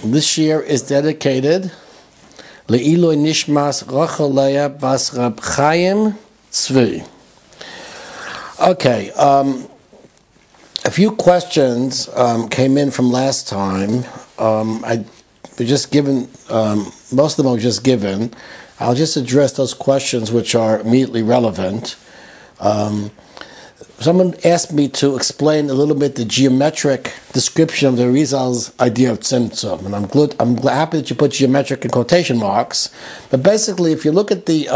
This year is dedicated Le'iloi Nishmas Rachel Leah Bas Rab Chaim Tzvi. Okay, a few questions came in from last time. I was just given, most of them I was just given. I'll just address those questions which are immediately relevant. Someone asked me to explain a little bit the geometric description of the Arizal's idea of tzimtzum, and I'm happy that you put geometric in quotation marks. But basically, if you look at the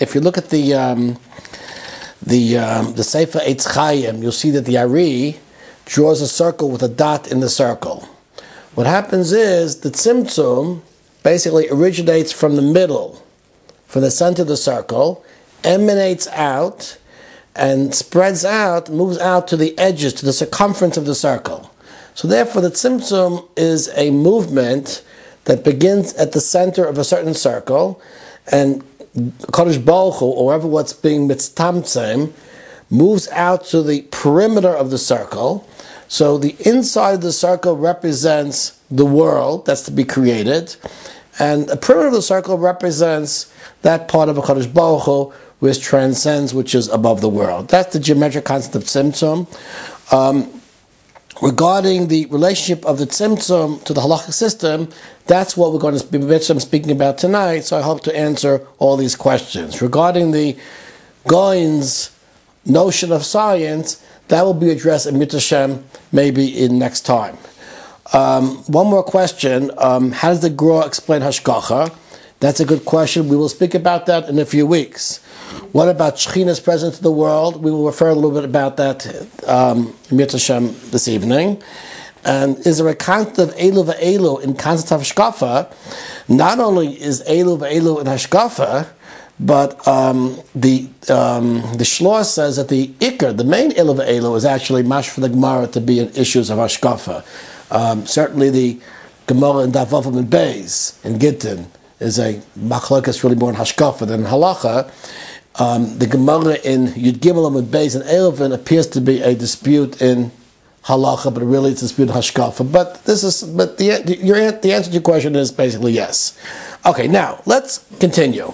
Sefer Eitz Chaim, you'll see that the Ari draws a circle with a dot in the circle. What happens is the tzimtzum basically originates from the middle, from the center of the circle, emanates out, and spreads out, moves out to the edges, to the circumference of the circle. So therefore the tzimtzum is a movement that begins at the center of a certain circle, and Kadosh Baruch Hu, or whoever what's being mitztamtzem, moves out to the perimeter of the circle. So the inside of the circle represents the world that's to be created, and the perimeter of the circle represents that part of a Kadosh Baruch Hu which transcends, which is above the world. That's the geometric concept of tzimtzum. Regarding the relationship of the tzimtzum to the halachic system, that's what we're going to be speaking about tonight, so I hope to answer all these questions. Regarding the Goin's notion of science, that will be addressed in Mitzvah Shem, maybe in next time. One more question, how does the Gra explain Hashgacha? That's a good question. We will speak about that in a few weeks. What about Shechina's presence in the world? We will refer a little bit about that in Mitzvah Shem this evening. And is there a concept of Elu v'Elu in concept of Hashkafa? Not only is Elu v'Elu in Hashkafa, but the Shloah says that the Iker, the main Elu v'Elu, is actually mash for the Gemara to be in issues of Hashkafa. Certainly the Gemara in Davavim and Beis in Gittin is a machlokes really more in Hashkafa than in Halacha. The Gemara in Yud Gimel and Beis and Eruvin appears to be a dispute in Halacha, but really it's a dispute in Hashkafa. But the answer to your question is basically yes. Okay, now let's continue.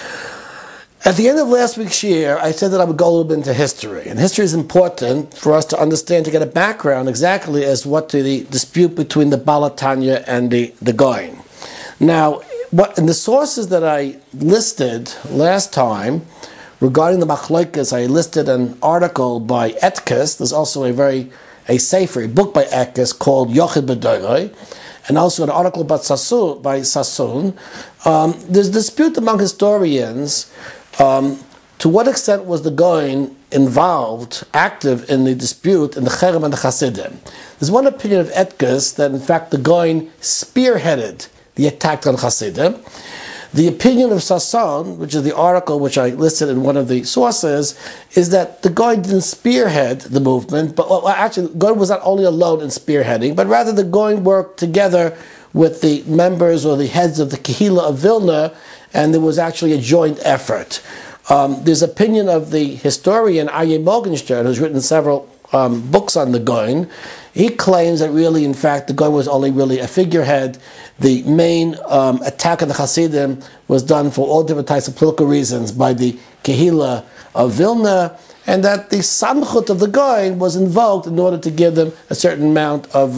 At the end of last week's year, I said that I would go a little bit into history, and history is important for us to understand, to get a background exactly as what to the dispute between the Baal HaTanya and the Goin. Now, in the sources that I listed last time regarding the machlokes, I listed an article by Etkes. There's also a sefer, a book by Etkes called Yochid B'Doiroi, and also an article by Sassoon. There's a dispute among historians to what extent was the Goin involved, active in the dispute in the Cherem and the Hasidim. There's one opinion of Etkes that in fact the Goin spearheaded the attack on Hasidim. The opinion of Sasson, which is the article which I listed in one of the sources, is that the Goin didn't spearhead the movement, but actually the Goin was not only alone in spearheading, but rather the Goin worked together with the members or the heads of the Kehila of Vilna, and there was actually a joint effort. There's opinion of the historian Aryeh Morgenstern, who's written several books on the Goin. He claims that really, in fact, the Goin was only really a figurehead. The main attack on the Hasidim was done for all different types of political reasons by the Kehila of Vilna, and that the Samchut of the Goin was invoked in order to give them a certain amount of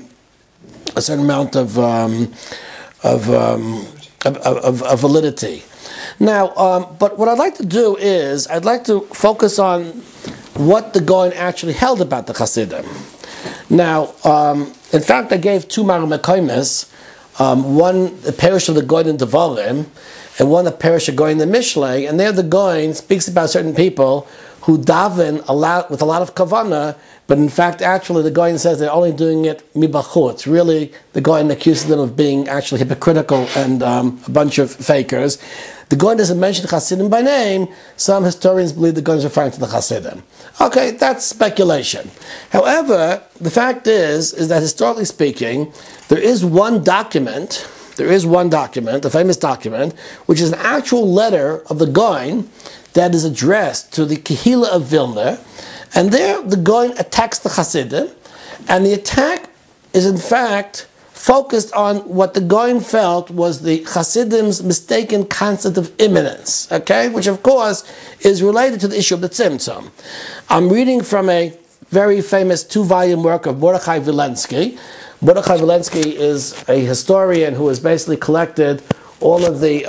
validity. Now, but what I'd like to do is I'd like to focus on what the Goin actually held about the Hasidim. Now, in fact, I gave two Maramekaimis, one the parish of the Goin in Devarim, and one the parish of Goin in the Mishlei, and there the Goin speaks about certain people who daven with a lot of kavanah, but in fact, actually, the Goin says they're only doing it mibachutz. Really, the Goin accuses them of being actually hypocritical and a bunch of fakers. The Goin doesn't mention Hasidim by name. Some historians believe the Goin is referring to the Hasidim. Okay, that's speculation. However, the fact is that historically speaking, there is one document, a famous document, which is an actual letter of the Goin that is addressed to the Kehila of Vilna, and there the Goin attacks the Hasidim, and the attack is in fact focused on what the Goin felt was the Chasidim's mistaken concept of imminence, okay, which of course is related to the issue of the Tzimtzum. I'm reading from a very famous 2-volume work of Mordechai Vilensky. Mordechai Vilensky is a historian who has basically collected all of the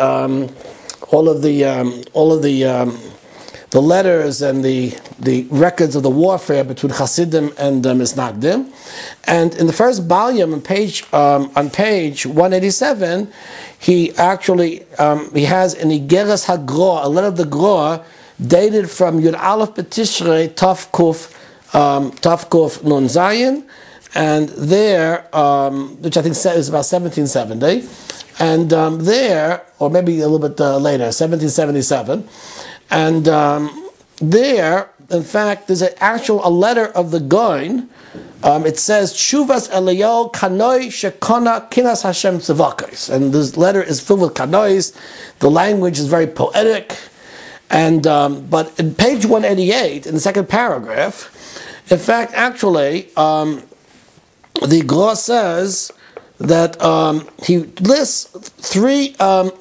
letters and the records of the warfare between Hasidim and Misnagdim. And in the first volume, on page 187, he actually he has an Igeres HaGroa, a letter of the Groa, dated from Yud Aleph B'Tishrei Tav Kuf Nun Zayin, and there, which I think is about 1770, and there, or maybe a little bit later, 1777, and there, in fact, there's a letter of the Goin. It says, Shuvas Eliyahu Kanoi Shekona Kinas Hashem Tzavakos. And this letter is filled with kanois. The language is very poetic. And but in page 188, in the second paragraph, in fact, actually, the Gra says that he lists three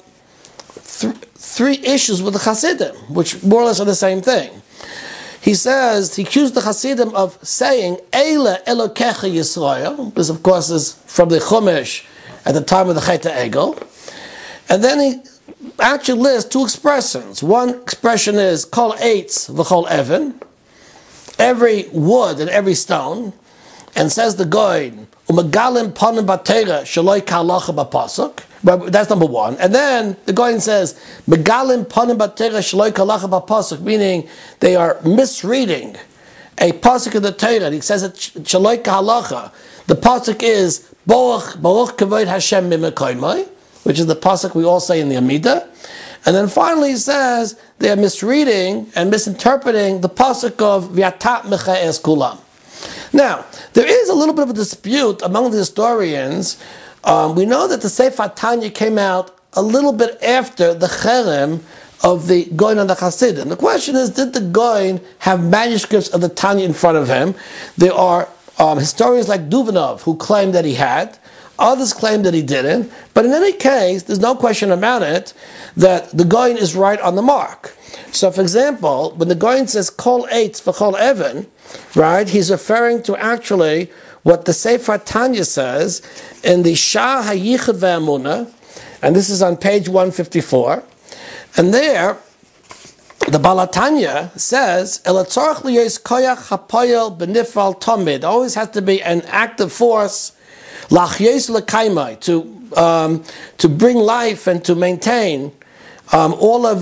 issues with the Hasidim, which more or less are the same thing. He says, he accused the Hasidim of saying, Eile Elokecha Yisrael. This, of course, is from the Chumash at the time of the Chet HaEgel. And then he actually lists two expressions. One expression is, Kol Eitz V'chol Even, every wood and every stone. And says the Goin, Umagalim Panim Batera Shaloi Kalacha B'Pasuk. But that's number one. And then the Goin says, Megalim Panim Batera Shaloi Kalacha B'Pasuk, meaning they are misreading a pasuk of the Torah. And he says that Shaloi Kalacha. The pasuk is Baruch Kavod Hashem Mimekoymai, which is the pasuk we all say in the Amidah. And then finally he says they are misreading and misinterpreting the pasuk of V'yatat Mechaes Kulam. Now, there is a little bit of a dispute among the historians. We know that the Sefer Tanya came out a little bit after the Cherem of the Goin on the Hasidim. The question is, did the Goin have manuscripts of the Tanya in front of him? There are historians like Duvanov who claim that he had. Others claim that he didn't. But in any case, there's no question about it that the Goin is right on the mark. So, for example, when the Goin says Kol Eitz V'chol Even, right, he's referring to actually what the Sefer Tanya says in the Shah HaYichud Ve'amunah, and this is on page 154. And there, the Balatanya says, Elatzorach liyos koyach hapoyel benifal tomid. Always has to be an active force, lachyos lekaimai, to bring life and to maintain all of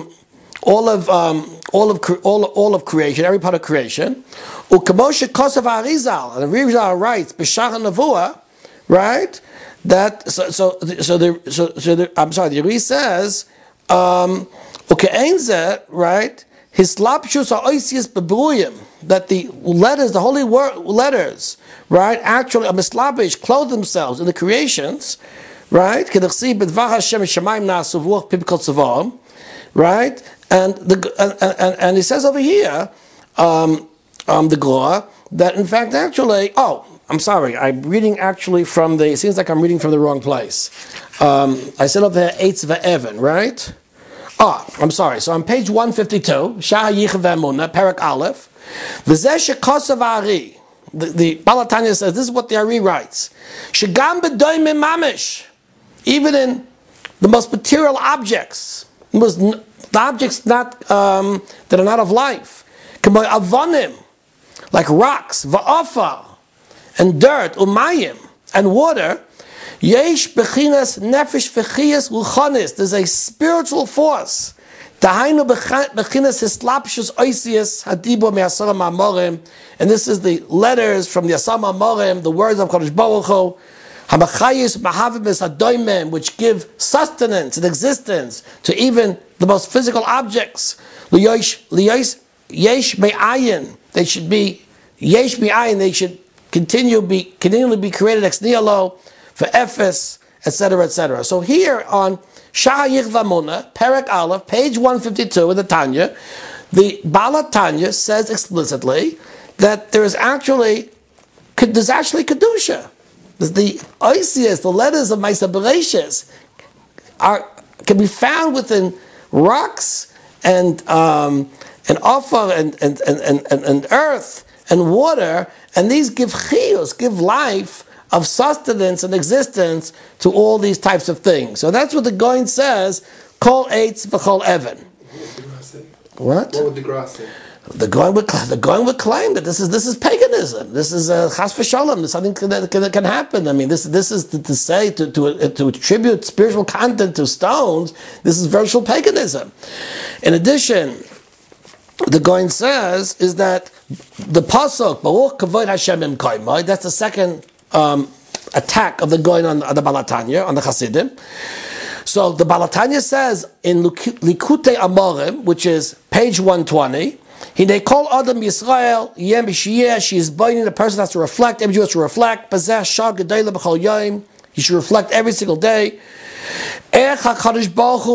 creation, every part of creation. Ukamoshe Kosav Arizal, and Arizal writes B'Shach Nevuah, right? That the Ari says Uke'enze, right? His lapshus are oisius bebruyim, that the letters, the holy letters, right? Actually, mislabish clothe themselves in the creations, right? Kedachsi b'dvar Hashem shemayim na'asu v'ruach pibkol tzavaim, right? And he says over here, the Gra, that in fact actually, I'm sorry, I'm reading actually from it seems like I'm reading from the wrong place. I said over here, Eitz Ve'evan, right? I'm sorry, so on page 152, Shah HaYichud Ve'amunah, Perak Aleph, V'zeh shekosav Ari, the Balatanya says, this is what the Ari writes, Shegam b'doimim mamish, even in the most material objects, the objects not that are not of life, k'moy avonim, like rocks, va'afar, and dirt, umayim, and water, yesh bechinas nefesh v'chiyas ruchonis. There's a spiritual force. Dahainu bechinas hislapshus oisius hadibur me'asara ma'amorim, and this is the letters from the Asar Ma'amorim, the words of Kadosh Baruch Hu, hamachayis mahavim hadoimem, which give sustenance and existence to even the most physical objects. Yesh me'ayin, they should be yesh me'ayin, they should continually be created ex nihilo for Ephes, etc., etc. So here on Shah HaYichud Ve'amunah, Perek Aleph, page 152 in the Tanya, the Balatanya says explicitly that there's actually kedusha. the Oisius, the letters of Maisa Bereshis, can be found within rocks and offer and earth and water, and these give chiyus, give life of sustenance and existence to all these types of things. So that's what the Goin says, kol eitz v'chol even. What? What would the grass say? The Goin would claim that this is paganism. This is chas v'shalom. There's something that can happen. I mean, this is to say to attribute spiritual content to stones. This is virtual paganism. In addition, the Goin says is that the pasuk Baruch Kavod Hashem Im Kaimai. That's the second attack of the Goin on the Balatanya, on the Hasidim. So the Balatanya says in Likutei Amorim, which is page 120. They call Adam Yisrael Yem B'Shiyeh. She is binding. The person has to reflect. Every Jew has to reflect. Possess Shah Gedayla B'Chol Yom. He should reflect every single day. God fills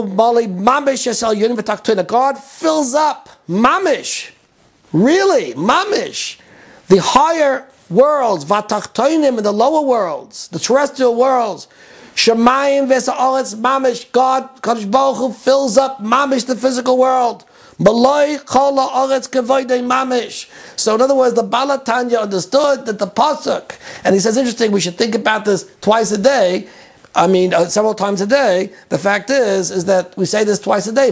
up mamish, really mamish, the higher worlds, vatachtoinim, and the lower worlds, the terrestrial worlds. Shemayim v'sa'aretz mamish. God, Kadosh Baruch Hu, fills up mamish, the physical world. So in other words, the Balatanya understood that the pasuk, and he says, interesting, we should think about this twice a day. I mean, several times a day. The fact is that we say this twice a day. The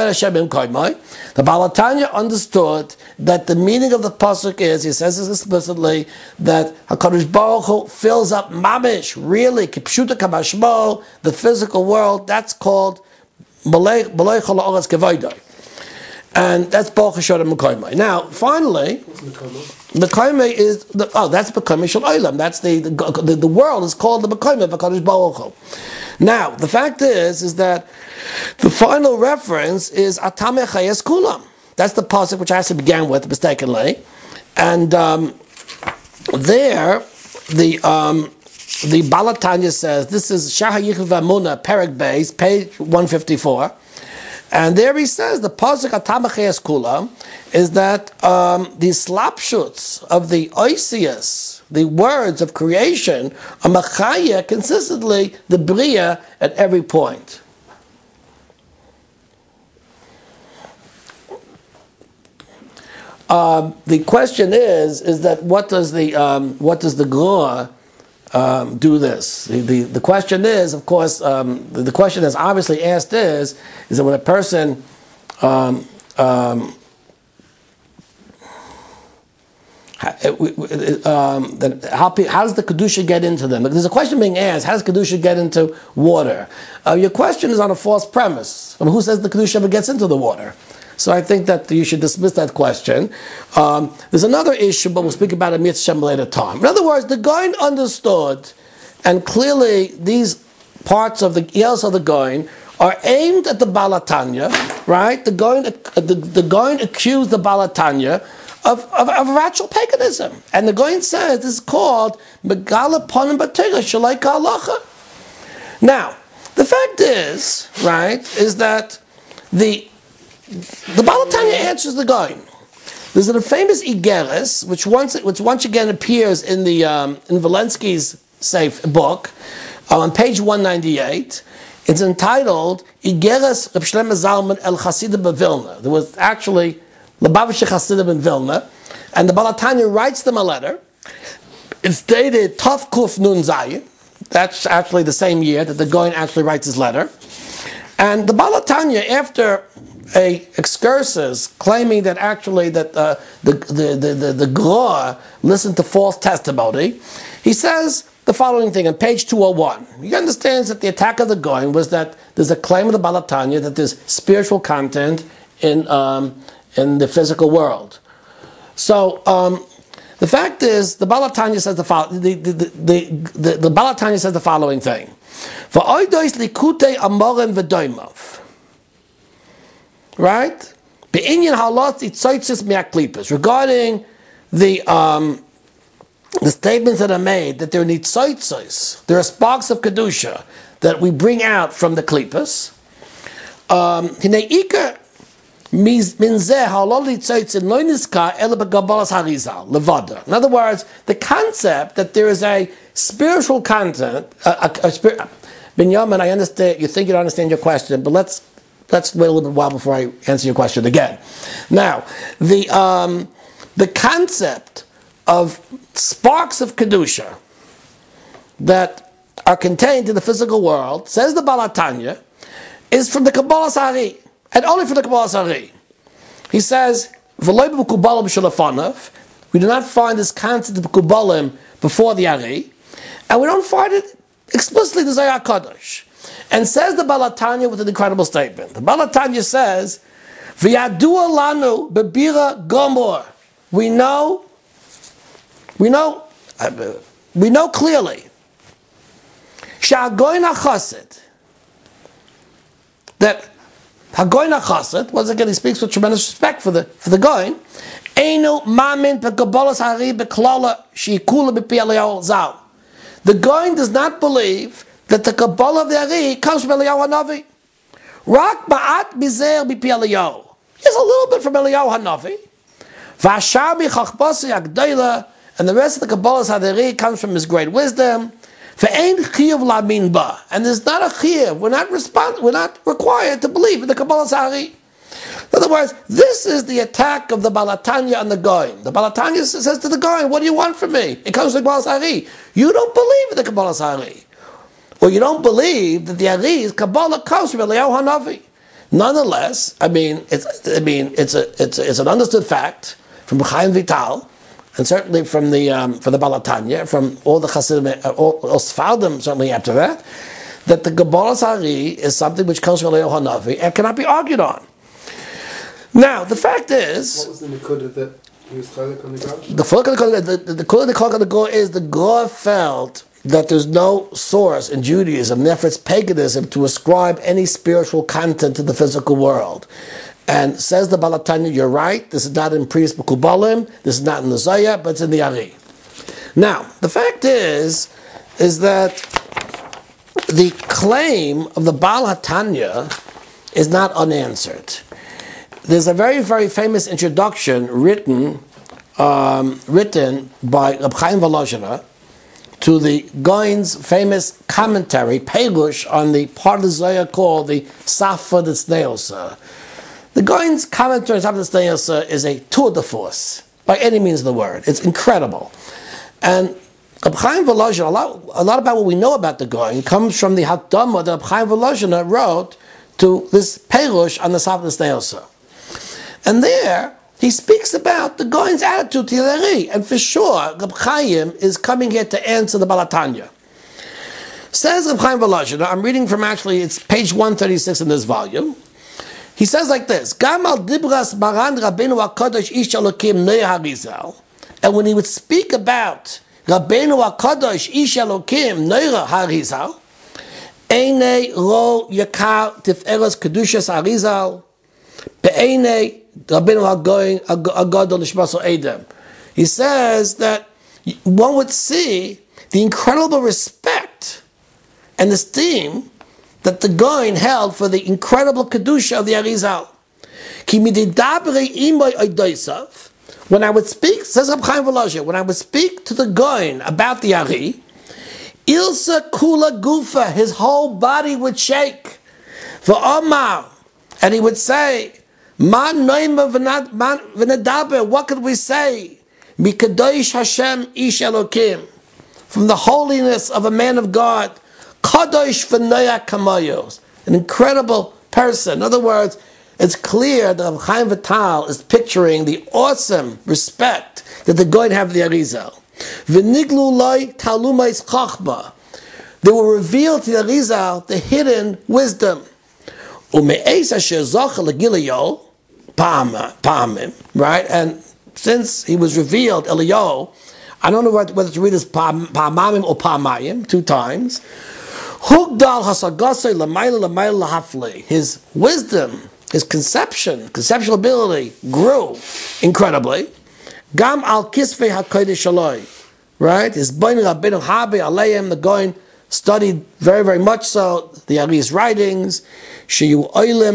Balatanya understood that the meaning of the pasuk is, he says this explicitly, that HaKadosh Baruch Hu fills up mamish, really, kipshuta kamashmo, the physical world. That's called Balei Chol Ha'aretz Kevoidai. And that's Baruch Hashem Mekoymai. Now, finally, Mekoymai is that's Mekoymai Shel Olam. That's the world is called the Mekoymai of HaKadosh Baruch Hu. Now, the fact is that the final reference is Atame Chayes Kulam. That's the pasuk which I actually began with mistakenly, and there the Balatanya says this is Shahar Yichud V'Amuna Perek Beis, page 154. And there he says the pasuk Atamacheas Kula is that the slapshuts of the Oisius, the words of creation, are machaya consistently the bria at every point. The question is that what does the Gur do this? The question is, of course, the question that's obviously asked is that when a person how does the Kedusha get into them? There's a question being asked, how does Kedusha get into water? Your question is on a false premise. I mean, who says the Kedusha ever gets into the water? So I think that you should dismiss that question. There's another issue, but we'll speak about it at a later time. In other words, the Goin understood, and clearly these parts of the Yels of the Goin are aimed at the Balatanya, right? The Goin accused the Balatanya of actual paganism. And the Goin says this is called Megala Ponim B'Torah Shalai Ka'alacha. Now, the fact is, right, is that the Balatanya answers the Goin. There's a famous Igeres, which once again appears in the in Valensky's safe book on page 198. It's entitled Igeres Reb Shlomo Zalman El Chasidim Bevilna. There was actually Lubavitcher Chasidim in Vilna, and the Balatanya writes them a letter. It's dated Tov Kuf Nun Zayin. That's actually the same year that the Goin actually writes his letter. And the Balatanya, after a excursus claiming that actually that the Gur listened to false testimony, he says the following thing on page 201. He understands that the attack of the Goin was that there's a claim of the Balatanya that there's spiritual content in the physical world. So the fact is, the Balatanya says the Balatanya says the following thing: for oidos likutei amorim v'doimov. Right? Regarding the statements that are made, that there are nitzoitzos, there are sparks of kedusha that we bring out from the klipas. In other words, the concept that there is a spiritual content, Binyamin, I understand, you think you don't understand your question, but let's wait a little bit while before I answer your question again. Now, the concept of sparks of Kedusha that are contained in the physical world, says the Baal HaTanya, is from the Kabbalah Sari, and only from the Kabbalah Sari. He says, we do not find this concept of Kubalim before the Ari, and we don't find it explicitly in the Zohar HaKadosh. And says the Baal HaTanya with an incredible statement. The Baal HaTanya says, V'yadua lanu bebira gomor. We know clearly Sha'agoyin HaChassid, that Hagoyin HaChassid, once again he speaks with tremendous respect for the Goyin, Einu mamin be'kabolas hari be'klala she'ikula b'pi Eliyahu Zal. The Goyin does not believe that the Kabbalah of the Ari comes from Eliyahu HaNavi. Rak ba'at bizer b'pi Eliyahu. There's a little bit from Eliyahu HaNavi. V'ashar b'chachbasi agdayla, and the rest of the Kabbalah's Hadari comes from his great wisdom. Ve'ein chiyuv lamin ba, and there's not a chiyuv. We're not required to believe in the Kabbalah's Hari. In other words, this is the attack of the Baal HaTanya on the Goyim. The Baal HaTanya says to the Goyim, what do you want from me? It comes from the Kabbalah's Hari. You don't believe in the Kabbalah's Hari. Or you don't believe that the Ari's Kabbalah comes from Eliyahu HaNavi. Nonetheless, it's an understood fact from Chaim Vital, and certainly from the Baal HaTanya, from all the Hasidim, all Sfardim certainly after that the Kabbalah's Hari is something which comes from Eliyahu HaNavi and cannot be argued on. Now, the fact is, what was the Nikudah that he was Chalek on the Goy? The Chalek on the Goy is the Goy felt that there's no source in Judaism, therefore it's paganism, to ascribe any spiritual content to the physical world. And says the Baal HaTanya, you're right, this is not in Prius B'Kubalim, this is not in the Zohar, but it's in the Ari. Now, the fact is that the claim of the Baal HaTanya is not unanswered. There's a very, very famous introduction written by Reb Chaim Volozhiner to the Goin's famous commentary, Perush, on the part of the Zohar called the Safa D'Tzneosa. The Goin's commentary on Safa D'Tzneosa is a tour de force, by any means of the word. It's incredible. And Reb Chaim Volozhiner, a lot about what we know about the Goin comes from the Hakdama that Reb Chaim Volozhiner wrote to this Perush on the Safa D'Tzneosa. And there, he speaks about the Goin's attitude to the Ari. And for sure, Reb Chaim is coming here to answer the Baal HaTanya. Says Reb Chaim Volozhiner, I'm reading from it's page 136 in this volume. He says like this, Gam al dibras Maran Rabbeinu HaKadosh Ish Elokim Noah Harizal. And when he would speak about Rabbeinu HaKadosh Ish Elokim Noah Harizal, Einei Ro Yakar Tif'eres Kedushas Harizal, Be'einei Rabbeinu HaGadol Nishmaso Edom. He says that one would see the incredible respect and esteem that the Goin held for the incredible Kedusha of the Arizal. When I would speak, says Reb Chaim Volozhiner, when I would speak to the Goin about the Ari, Ilsa Kula Gufa, his whole body would shake. V'omar, and he would say, what could we say? Mikadosh Hashem Ish Elokim, from the holiness of a man of God, Kadosh V'noya Kamayos, an incredible person. In other words, it's clear that Reb Chaim Vital is picturing the awesome respect that the Goin have for the Arizal. V'niglu loy talumais chachma. They will reveal to the Arizal the hidden wisdom. Ume'es asher zocha l'gilayo, Pa'amim, right? And since he was revealed, Eliyahu, I don't know whether to read this Pa'amim or Pa'amayim, 2 times. Hugdal hasagasei l'mayla lahafli. His wisdom, his conceptual ability grew incredibly. Gam al kisvei hakodesh shaloi, right? His boin rabbeinu habe aleim, the Goin studied very, very much so the Ari's writings, to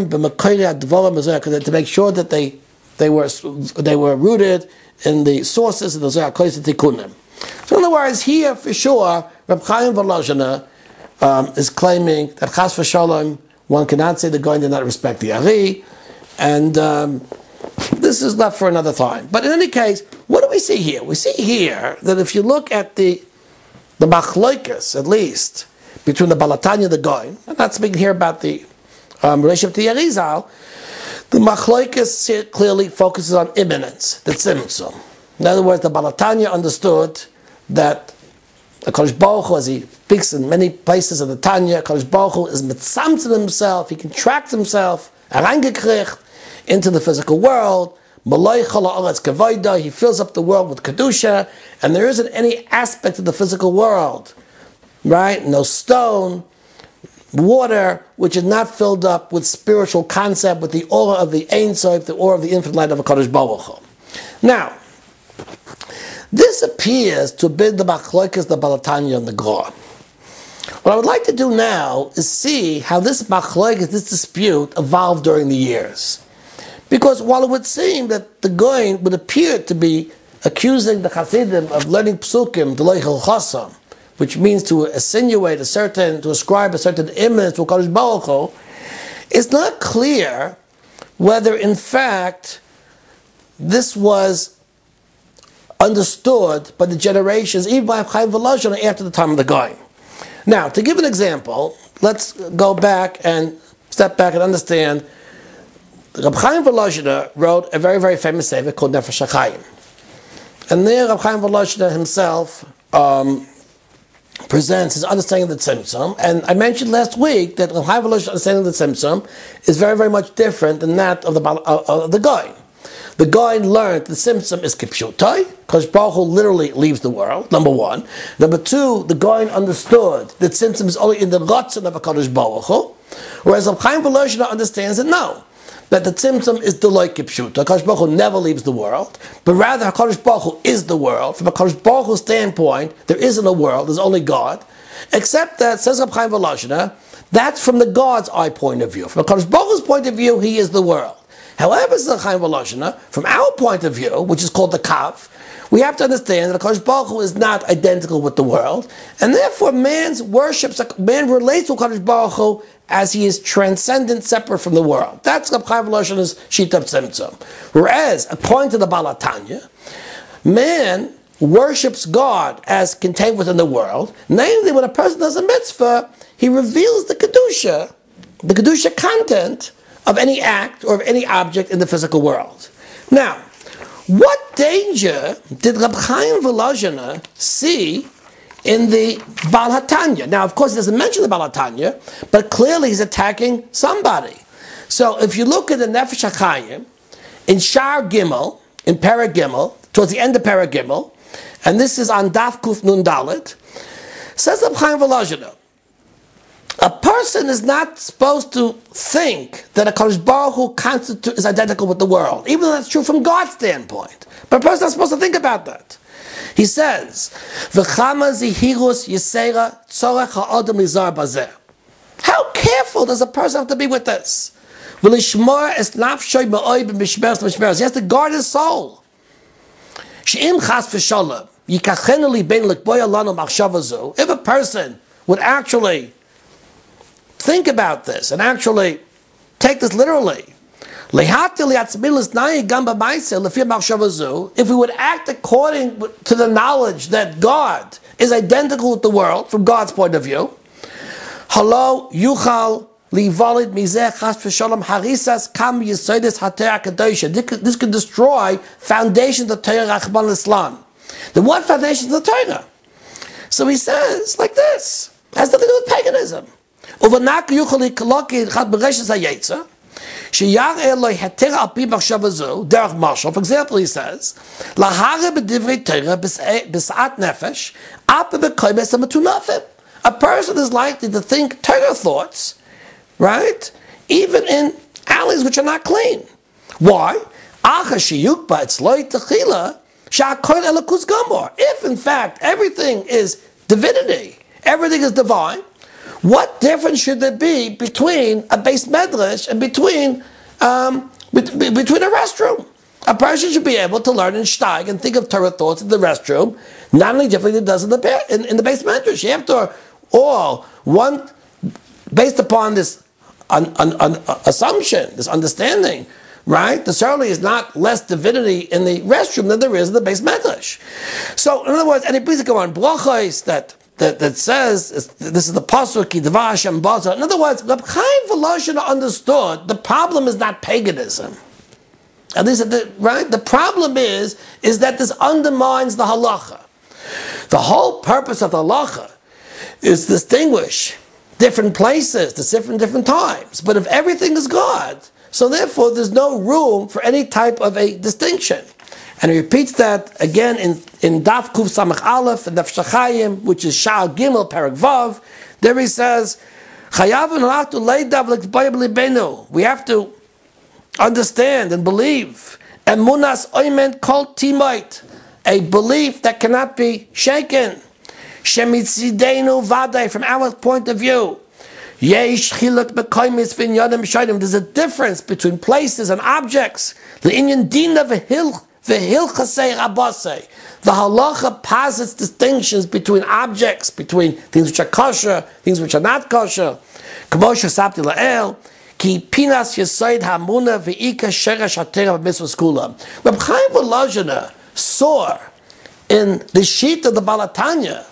make sure that they were rooted in the sources of the Zohar Kodesh and Tikkunim. So in other words, here for sure, Reb Chaim Volozhiner is claiming that Chas v'Shalom, one cannot say the Goyen did not respect the Ari, and this is left for another time. But in any case, what do we see here? We see here that if you look at the machloikas, at least, between the Baal HaTanya and the Goyen, I'm not speaking here about the relationship to Yerizal, the machloikas clearly focuses on imminence, the tzimtzum. In other words, the Baal HaTanya understood that the Kodesh Baruch Hu, as he speaks in many places of the Tanya, Kodesh Baruch Hu is mitzamtzim himself, he contracts himself, reingekriegt, into the physical world. He fills up the world with Kedusha, and there isn't any aspect of the physical world, right? No stone, water, which is not filled up with spiritual concept, with the aura of the Ein Sof, the aura of the infinite light of a Kodesh Baruch Hu. Now, this appears to be the machlokas, the Baal HaTanya, and the Gra. What I would like to do now is see how this machlokas, this dispute, evolved during the years. Because while it would seem that the Goyen would appear to be accusing the Hasidim of learning psukim, delay chasam, which means to insinuate to ascribe a certain image to Kodesh Baruch Hu, it's not clear whether in fact this was understood by the generations, even by Chaim Volozhiner after the time of the Goyen. Now, to give an example, let's go back and step back and understand. Reb Chaim Volozhiner wrote a very, very famous sefer called Nefesh HaChaim. And there Reb Chaim Volozhiner himself presents his understanding of the Tzimtzum. And I mentioned last week that Reb Chaim Volozhiner's understanding of the Tzimtzum is very, very much different than that of the Goyen. The Goyen learned the Tzimtzum is Kipshutai, because Baruch Hu literally leaves the world, number one. Number two, the Goyen understood that Tzimtzum is only in the Ratzon of HaKadosh Baruch Hu, whereas Reb Chaim Volozhiner understands that no, that the Tzimtzum is Deloi Kipshuta. HaKadosh Baruch Hu never leaves the world, but rather HaKadosh Baruch Hu is the world. From HaKadosh Baruch Hu's standpoint, there isn't a world, there's only God. Except that, says Reb Chaim Volozhiner, that's from the God's eye point of view. From HaKadosh Baruch Hu's point of view, he is the world. However, says Reb Chaim Volozhiner, from our point of view, which is called the Kav, we have to understand that HaKadosh Baruch Hu is not identical with the world, and therefore man relates to HaKadosh Baruch Hu as he is transcendent, separate from the world. That's Reb Chaim Volozhiner's Shita of Tzimtzum. Whereas, according to the Baal HaTanya, man worships God as contained within the world. Namely, when a person does a mitzvah, he reveals the Kedusha content of any act or of any object in the physical world. Now, what danger did Reb Chaim Volozhiner see in the Baal HaTanya? Now, of course, he doesn't mention the Baal HaTanya, but clearly he's attacking somebody. So, if you look at the Nefesh HaChaim, in Shar Gimel, in Perek Gimel, towards the end of Perek Gimel, and this is on Daf Kuf Nun Dalet, says Reb Chaim Volozhiner, a person is not supposed to think that a Kodesh Baruch Hu is identical with the world, even though that's true from God's standpoint. But a person is not supposed to think about that. He says, "V'chama zihirus yisera tzorech ha'adam lizar bazeh." How careful does a person have to be with this? V'lishmor es nafshoy ma'oy b'mishmeres l'mishmeres. He has to guard his soul. She'im chas v'shalom yikachenu libein l'kboya lanu machshava zu. If a person would actually think about this and actually take this literally, if we would act according to the knowledge that God is identical with the world from God's point of view, this could destroy foundations of Torah Rachman Islam. Then what foundations of the Torah? So he says like this, has nothing to do with paganism. For example, he says, a person is likely to think Torah thoughts, right? Even in alleys which are not clean. Why? If in fact everything is divinity, everything is divine, what difference should there be between a beis medrash and between a restroom? A person should be able to learn in Steig and think of Torah thoughts in the restroom, not only differently than it does in the beis medrash. You have to all one based upon this assumption, this understanding, right? There certainly is not less divinity in the restroom than there is in the beis medrash. So, in other words, and it please go on brachos that says this is the pasuk Yidva Hashem Baza. In other words, Reb Chaim Volozhiner understood the problem is not paganism. At least, right? The problem is that this undermines the halacha. The whole purpose of the halacha is to distinguish different places, different times. But if everything is God, so therefore there's no room for any type of a distinction. And he repeats that again in Daf Kuf Samach Aleph and Daf Shachayim, which is Sha'al Gimel Perek Vav. There he says, we have to understand and believe. Emunas oimen kol timait, a belief that cannot be shaken. Shemitzidenu vaday, from our point of view. Yesh chiluk bekoymis v'inyadim b'shaydim. There's a difference between places and objects. L'inyan dina v'hilchasei rabasei. The halacha posits distinctions between objects, between things which are kosher, things which are not kosher. K'mo shesabti la'el, ki pinas yesoid hamuna v'ika sheresh hatera b'mitzvah skula. Reb Chaim Volozhiner saw in the sheet of the Baal HaTanya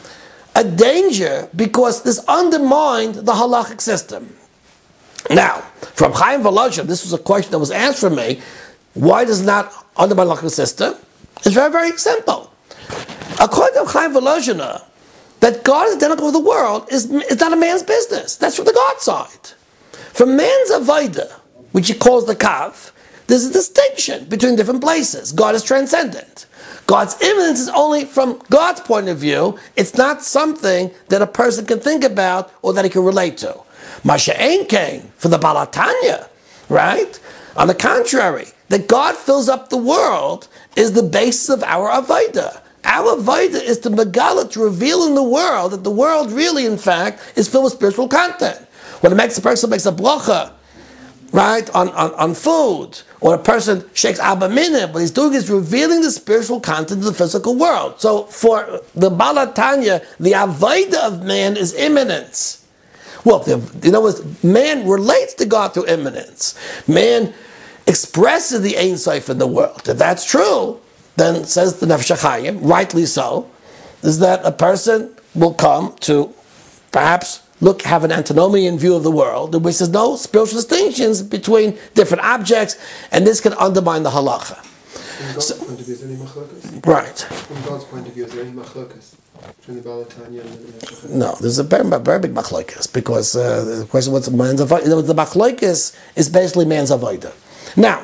a danger because this undermined the halachic system. Now, from Chaim Volozhiner, this was a question that was asked from me, why does it not undermine the halachic system? It's very, very simple. According to Chaim Volozhiner, that God is identical with the world is not a man's business. That's from the God side. From man's avodah, which he calls the kav, there's a distinction between different places. God is transcendent. God's immanence is only from God's point of view. It's not something that a person can think about or that he can relate to. Masha Ein Kain, for the Baal HaTanya, right? On the contrary, that God fills up the world is the basis of our avodah. Our avodah is to megala, to reveal in the world that the world really, in fact, is filled with spiritual content. When a person makes a bracha, right, on food, or a person shakes Abba Mineh, what he's doing is revealing the spiritual content of the physical world. So for the Baal HaTanya, the avodah of man is immanence. Well, in other words, man relates to God through immanence. Man expresses the Ein Sof in the world. If that's true, then says the Nefesh HaChaim, rightly so, is that a person will come to perhaps have an antinomian view of the world, in which there's no spiritual distinctions between different objects, and this can undermine the halacha. From God's point of view, is there any machlokas? Right. From God's point of view, is there any machlokas between the Baal HaTanya and the Nefesh HaChaim? No, there's a very big machlokas, because the question what's man's avodah. The machlokas is basically man's avodah. Now,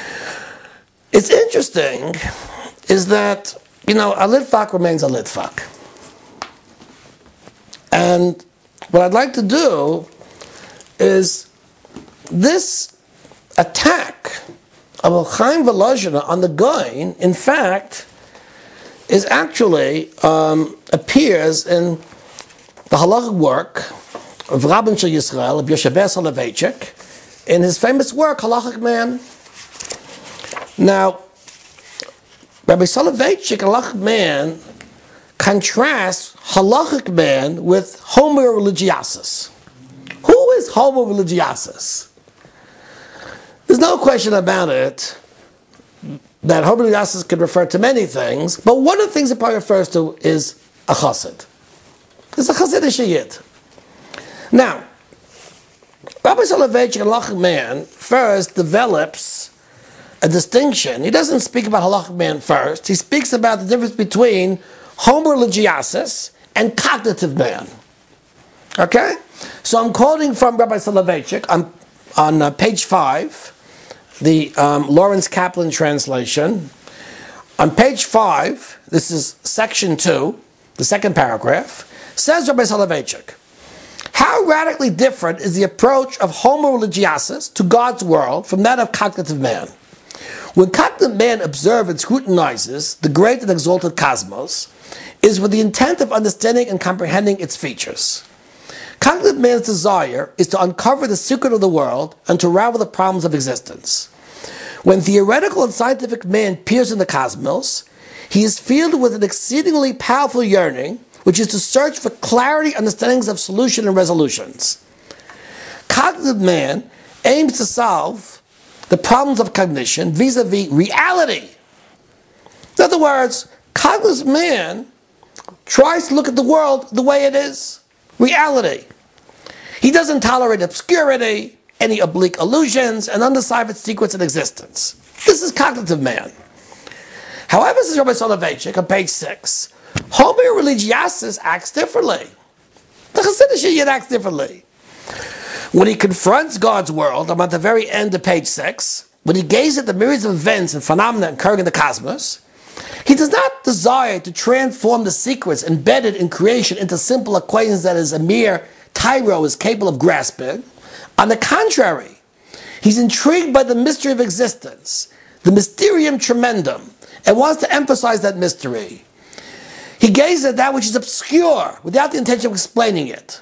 it's interesting is that, a litvak remains a litvak. And what I'd like to do is this attack of Chaim Volozhiner on the Goin, in fact, is actually appears in the halachic work of Rabban Shel Yisrael, of Yoshever Soloveitchik, in his famous work, Halachic Man. Now, Rabbi Soloveitchik, Halachic Man, contrasts halachic man with homo religiasis. Who is homo religiasis? There's no question about it that homo religiasis could refer to many things, but one of the things it probably refers to is a chassid. It's a chassidish yid. Now, Rabbi Soloveitchik, halachic man, first develops a distinction. He doesn't speak about halachic man first. He speaks about the difference between homo religiasis and cognitive man. Okay? So I'm quoting from Rabbi Soloveitchik on page 5, the Lawrence Kaplan translation. On page 5, this is section 2, the second paragraph, says Rabbi Soloveitchik, how radically different is the approach of homo religiasis to God's world from that of cognitive man? When cognitive man observes and scrutinizes the great and exalted cosmos, is with the intent of understanding and comprehending its features. Cognitive man's desire is to uncover the secret of the world and to unravel the problems of existence. When theoretical and scientific man peers in the cosmos, he is filled with an exceedingly powerful yearning, which is to search for clarity, understandings of solution and resolutions. Cognitive man aims to solve the problems of cognition vis-a-vis reality. In other words, cognitive man tries to look at the world the way it is, reality. He doesn't tolerate obscurity, any oblique illusions, and undeciphered secrets in existence. This is cognitive man. However, says Rabbi Soloveitchik on page 6, Homo religiasis acts differently. The Hasidic Yid acts differently. When he confronts God's world, I'm at the very end of page 6, when he gazes at the myriads of events and phenomena occurring in the cosmos, he does not desire to transform the secrets embedded in creation into simple equations that a mere tyro is capable of grasping. On the contrary, he's intrigued by the mystery of existence, the mysterium tremendum, and wants to emphasize that mystery. He gazes at that which is obscure without the intention of explaining it.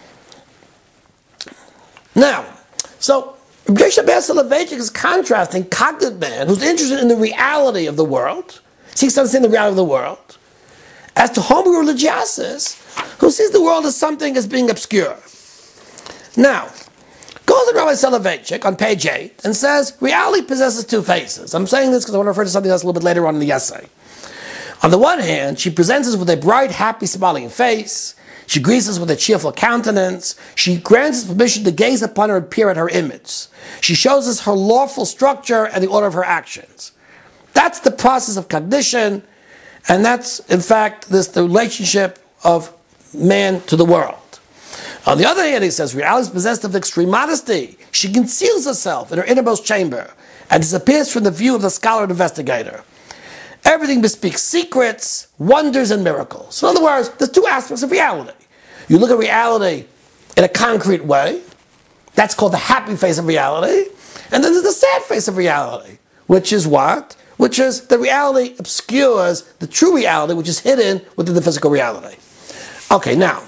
Now, so Rabbi Soloveitchik is contrasting cognitive man, who's interested in the reality of the world, seeks to understand the reality of the world, as to Homo religiasis, who sees the world as something as being obscure. Now, goes to Rabbi Soloveitchik on page 8 and says, reality possesses two faces. I'm saying this because I want to refer to something else a little bit later on in the essay. On the one hand, she presents us with a bright, happy, smiling face. She greets us with a cheerful countenance. She grants us permission to gaze upon her and peer at her image. She shows us her lawful structure and the order of her actions. That's the process of cognition, and that's, in fact, the relationship of man to the world. On the other hand, he says, reality is possessed of extreme modesty. She conceals herself in her innermost chamber and disappears from the view of the scholar and investigator. Everything bespeaks secrets, wonders, and miracles. So in other words, there's two aspects of reality. You look at reality in a concrete way. That's called the happy face of reality. And then there's the sad face of reality, which is what? Which is the reality obscures the true reality, which is hidden within the physical reality. Okay, now,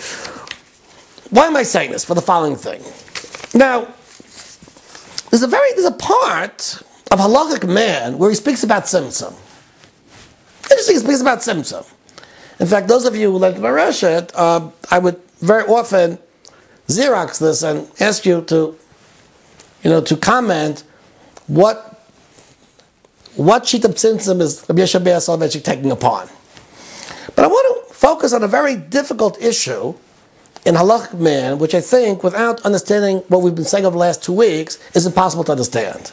why am I saying this? For the following thing. Now, there's a part of Halachic man where he speaks about Tzimtzum. Interesting, he speaks about Tzimtzum. In fact, those of you who learned Mareshet, I would very often Xerox this and ask you to comment what sheet of Tzimtzum is Rabbi Yeshua Soloveitchik taking upon. But I want to focus on a very difficult issue in Halachic man, which I think, without understanding what we've been saying over the last 2 weeks, is impossible to understand.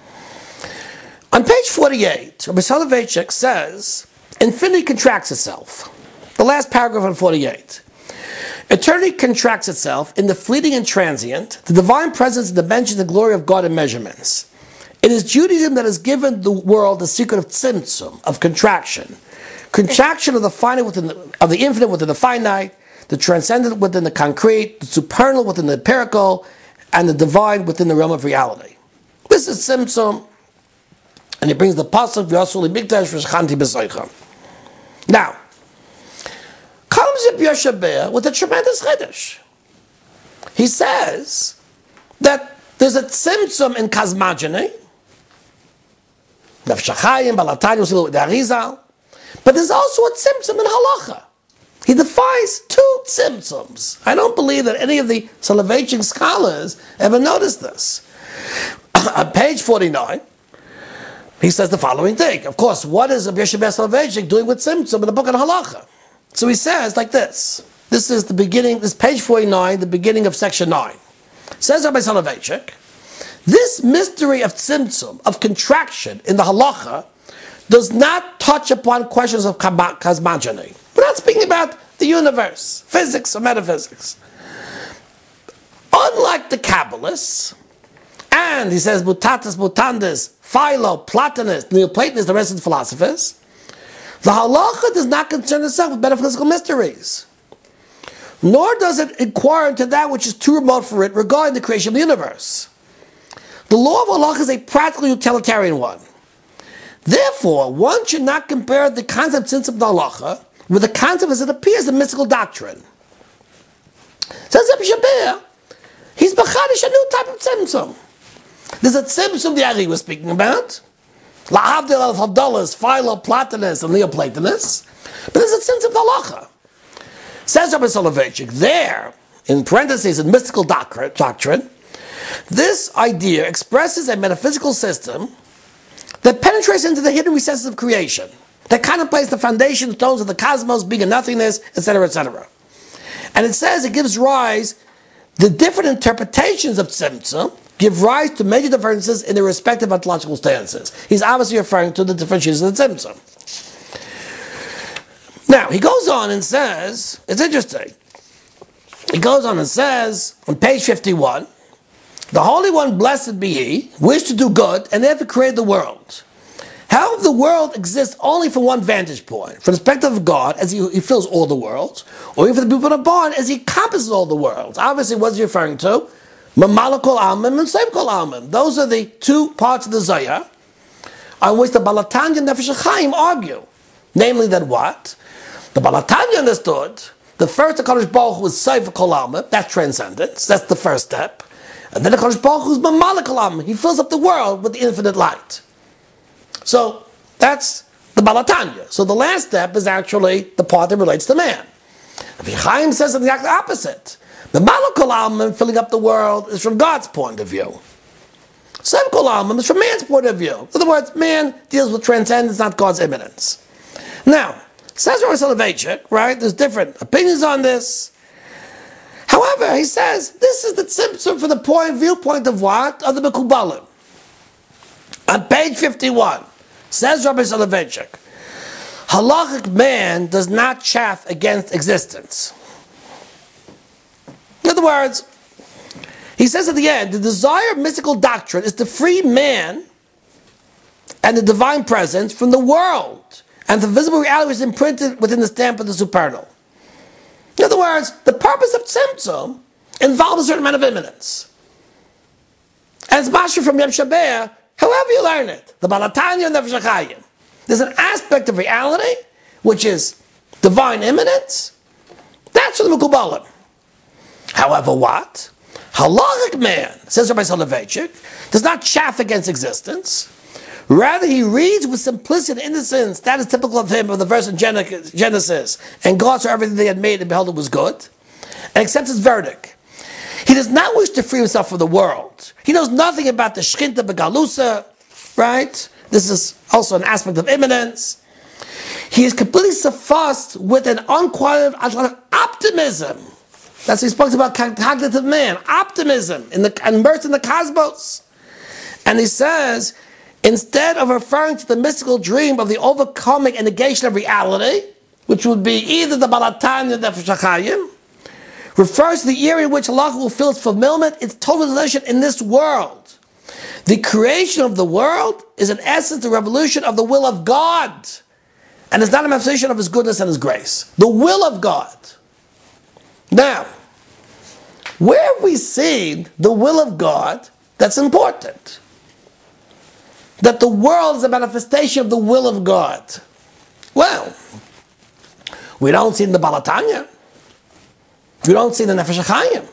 On page 48, Rabbi Soloveitchik says, infinity contracts itself. The last paragraph on 48. Eternity contracts itself in the fleeting and transient, the divine presence and dimensions and glory of God in measurements. It is Judaism that has given the world the secret of tzimtzum, of contraction. Contraction of the finite of the infinite within the finite, the transcendent within the concrete, the supernal within the empirical, and the divine within the realm of reality. This is tzimtzum, and he brings the pasuk v'yasuli mikdash v'shchanti b'soicham. Now, comes Rabbi Yoshe with a tremendous chiddush. He says that there's a tzimtzum in cosmogony, Nefesh HaChaim, Balatanya, the Arizal, but there's also a tzimtzum in halacha. He defines two tzimtzums. I don't believe that any of the Soloveitchik scholars ever noticed this. On page 49, he says the following thing. Of course, what is Rabbi Yoshe Soloveitchik doing with tzimtzum in the book on halacha? So he says like this. This is the beginning, this page 49, the beginning of section 9. Says Rabbi Soloveitchik, this mystery of tzimtzum, of contraction in the halacha, does not touch upon questions of cosmogony. We're not speaking about the universe, physics or metaphysics. Unlike the Kabbalists, and he says Mutatis Mutandis, Philo, Platonists, Neoplatonists, the rest of the philosophers, the halacha does not concern itself with metaphysical mysteries. Nor does it inquire into that which is too remote for it regarding the creation of the universe. The law of halacha is a practical utilitarian one. Therefore, one should not compare the concept of halacha with the concept as it appears in mystical doctrine. Says Rabbi Shabir, he's b'chadish a new type of tzimtzum. There's a tzimtzum the Ari was speaking about, la'avdil al-havdalas, Philo-Platonus, and Neoplatonus, but there's a tzimtzum halacha. Says Rabbi Soloveitchik, there, in parentheses, in mystical doctrine, this idea expresses a metaphysical system that penetrates into the hidden recesses of creation, that contemplates the foundation stones of the cosmos, being a nothingness, etc., etc. And it says it gives rise, the different interpretations of tzimtzum give rise to major differences in their respective ontological stances. He's obviously referring to the differentiations of the tzimtzum. Now, he goes on and says, it's interesting, he goes on and says, on page 51, the Holy One, blessed be He, wished to do good and therefore created the world. However, the world exists only from one vantage point, from the perspective of God, as He fills all the worlds, or even for the people that are born, as He encompasses all the worlds. Obviously, what's He referring to? Mamala kol almim and Seib kol almim. Those are the two parts of the Zohar on which the Baal HaTanya and Nefesh HaChaim argue. Namely that what? The Baal HaTanya understood, the first HaKadosh Baruch Hu is Seib kol almim, that's transcendence, that's the first step. And then the HaKadosh Baruch Hu is Mamala kol almim, He fills up the world with the infinite light. So, that's the Baal HaTanya. So the last step is actually the part that relates to man. Rabbi Chaim says the exact opposite. The Mamala kol almim, filling up the world, is from God's point of view. Seib kol almim is from man's point of view. In other words, man deals with transcendence, not God's immanence. Now, says Rabbi Soloveitchik, right, there's different opinions on this. However, he says, this is the tzimtzum from the viewpoint of what? Of the Mekubalim. On page 51, says Rabbi Soloveitchik, halachic man does not chafe against existence. In other words, he says at the end, the desire of mystical doctrine is to free man and the divine presence from the world and the visible reality is imprinted within the stamp of the supernal. In other words, the purpose of tzimtzum involves a certain amount of immanence. As Masha from Yom Shabbat, however you learn it, the Baal HaTanya and Nefesh HaChaim, there's an aspect of reality which is divine immanence. That's for the Mekubalim. However, what? Halachic man, says Rabbi Soloveitchik, does not chafe against existence. Rather, he reads with simplicity and innocence, that is typical of him, of the verse in Genesis, and God saw everything they had made and beheld it was good, and accepts his verdict. He does not wish to free himself from the world. He knows nothing about the Shchinta Begalusa, right? This is also an aspect of immanence. He is completely suffused with an unqualified optimism. That's what he spoke about cognitive man, optimism, immersed in the cosmos. And he says, instead of referring to the mystical dream of the overcoming and negation of reality, which would be either the Baal HaTanya or the Nefesh HaChaim, refers to the era in which Allah will fulfill its fulfillment, its totalization in this world. The creation of the world is in essence the revolution of the will of God, and it's not a manifestation of His goodness and His grace. The will of God. Now, where have we seen the will of God that's important? That the world is a manifestation of the will of God. Well, we don't see in the Baal HaTanya. We don't see the Nefesh HaChaim.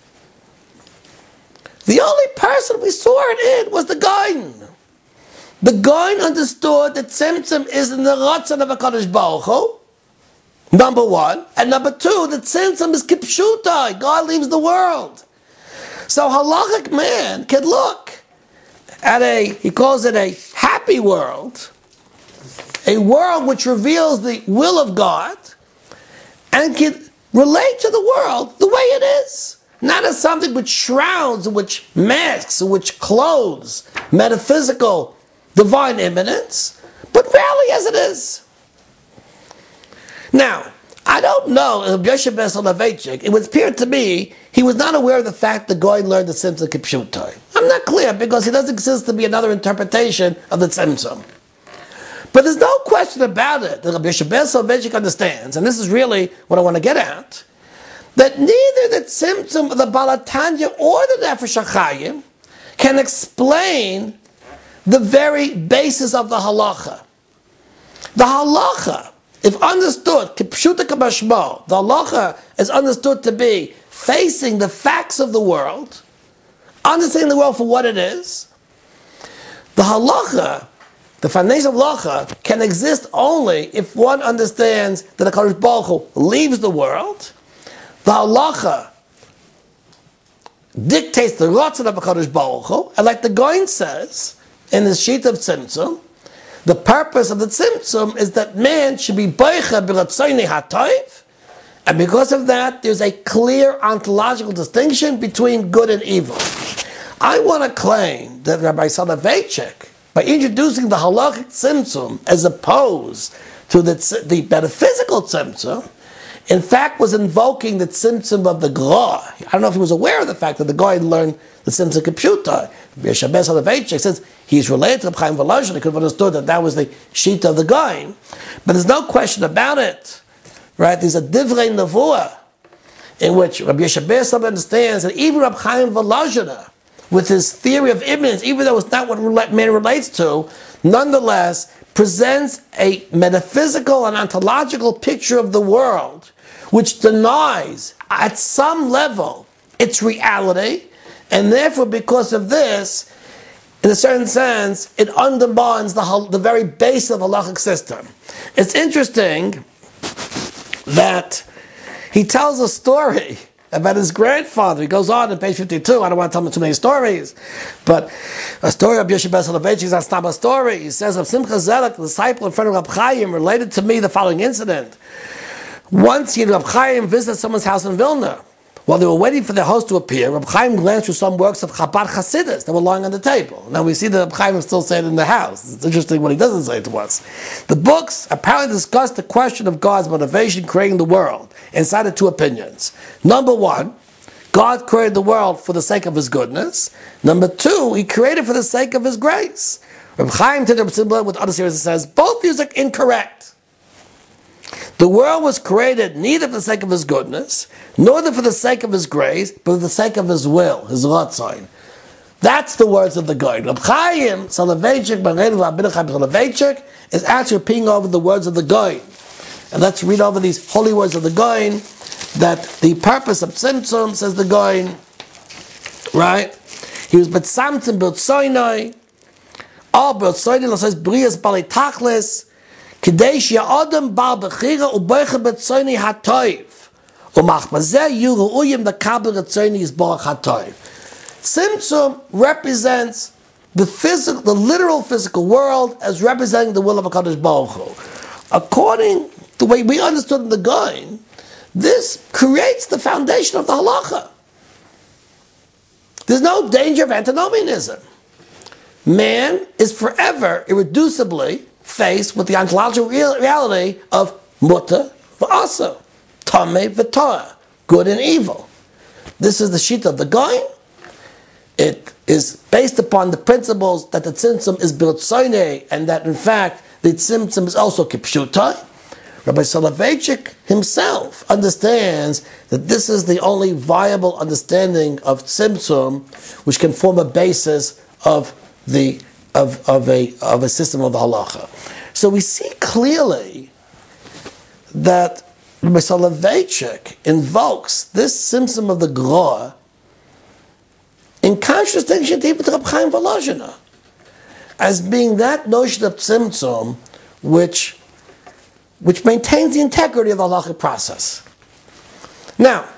The only person we saw it in was the Gaon. The Gaon understood that tzimtzum is in the Ratzon of HaKadosh Baruch Hu, number one. And number two, that tzimtzum is kipshutai. God leaves the world. So halachic man can look at he calls it a happy world, a world which reveals the will of God, and can relate to the world the way it is. Not as something which shrouds, which masks, which clothes metaphysical divine immanence, but really as it is. Now, I don't know, Yoshe ben Soloveitchik, it would appear to me he was not aware of the fact that Goy learned the Tzimtzum Kipshutai. I'm not clear, because he doesn't exist to be another interpretation of the Tzimtzum. But there's no question about it that Rabbi Yoshe ben Soloveitchik understands, and this is really what I want to get at, that neither the Tzimtzum of the Baal HaTanya or the Nefesh HaChaim can explain the very basis of the halacha. The halacha if understood, kipshuta kabashmo, the halacha is understood to be facing the facts of the world, understanding the world for what it is. The halacha, the foundation of halacha, can exist only if one understands that the HaKadosh Baruch Hu leaves the world. The halacha dictates the ratzon of HaKadosh Baruch Hu, and like the Goin says in his sheet of Tzimtzum, the purpose of the Tzimtzum is that man should be boicha b'ratzoynei hatov, and because of that, there's a clear ontological distinction between good and evil. I want to claim that Rabbi Soloveitchik, by introducing the halachic tzimtzum as opposed to the metaphysical tzimtzum, in fact was invoking the tzimtzum of the Gra. I don't know if he was aware of the fact that the guy had learned the tzimtzum kipshuta. Rabbi Soloveitchik says he's related to Reb Chaim Volozhin. He could have understood that that was the sheet of the guy. But there's no question about it. Right? There's a divrei nevuah in which Rabbi Yeshabeis understands that even Reb Chaim Volozhin, with his theory of immanence, even though it's not what man relates to, nonetheless presents a metaphysical and ontological picture of the world which denies, at some level, its reality, and therefore, because of this, in a certain sense, it undermines the very base of the halachic system. It's interesting that he tells a story about his grandfather. He goes on page 52. I don't want to tell him too many stories, but a story of Yeshiva Soloveitchik is not a story. He says of Simcha Zelek, the disciple in front of Reb Chaim, related to me the following incident. Once Reb Chaim visited someone's house in Vilna. While they were waiting for their host to appear, Reb Chaim glanced through some works of Chabad Hasidus that were lying on the table. Now we see that Reb Chaim is still saying it in the house. It's interesting what he doesn't say to us. The books apparently discuss the question of God's motivation creating the world and cited two opinions. Number one, God created the world for the sake of His goodness. Number two, He created for the sake of His grace. Reb Chaim Tidr with other series says both views are incorrect. The world was created neither for the sake of His goodness, nor for the sake of His grace, but for the sake of His will, His ratzon. That's the words of the Goin. Reb Chaim Soloveitchik, Soloveitchik, is actually repeating over the words of the Goin. And let's read over these holy words of the Goin, that the purpose of Tzimtzum, says the Goin, right? He was B'tzamtzim B'tzoynoi, all B'tzoynoi, says Brias Bali Tachlis, Kadesh Ya'odam Bal Bechira U'Boicha B'tzoynoi HaToiv, U'Machmazeh Yuhu Uyim the Kabel B'tzoynoi Yisborach HaToiv. Tzimtzum represents the literal physical world as representing the will of HaKadosh Baruch Hu. According to the way we understood in the Goin, this creates the foundation of the halacha. There's no danger of antinomianism. Man is forever, irreducibly, faced with the ontological reality of mutter v'asa, tameh v'torah, good and evil. This is the sheet of the Goin. It is based upon the principles that the tzimtzum is b'rotzoynei, and that in fact the tzimtzum is also kipshutai. Rabbi Soloveitchik himself understands that this is the only viable understanding of tzimtzum, which can form a basis of a system of the halacha. So we see clearly that Rabbi Soloveitchik invokes this tzimtzum of the Gra in contradistinction to Reb Chaim Volozhin, as being that notion of tzimtzum which maintains the integrity of the halachic process. Now,